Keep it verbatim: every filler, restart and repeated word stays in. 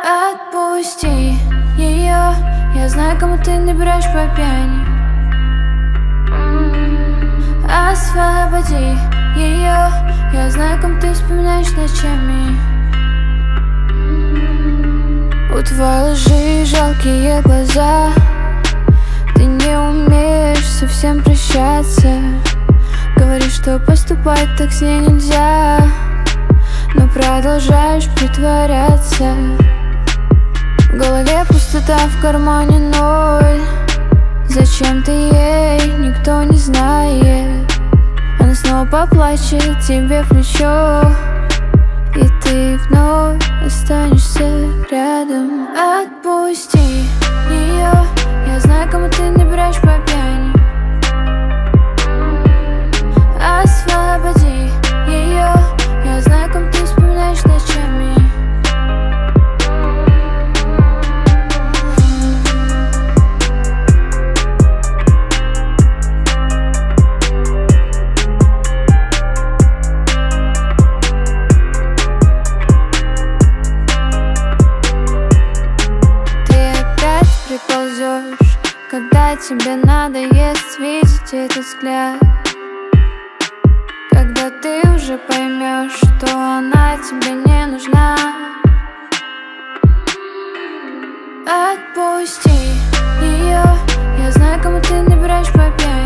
Отпусти ее, я знаю, кому ты набираешь по пьяни. Освободи ее, я знаю, кому ты вспоминаешь ночами. У твоей лжи жалкие глаза, ты не умеешь совсем прощаться. Говоришь, что поступать так с ней нельзя, но продолжаешь притворяться. В голове пустота, в кармане ноль. Зачем ты ей, никто не знает. Она снова поплачет тебе в плечо, и ты вновь останешься рядом. Отпусти ее, я знаю, кому ты набираешь по пьяни. Освободи ее, я знаю, кому ты вспоминаешь ночами. Приползешь, когда тебе надоест видеть этот взгляд, когда ты уже поймешь, что она тебе не нужна. Отпусти ее, я знаю, кому ты набираешь по пьяни.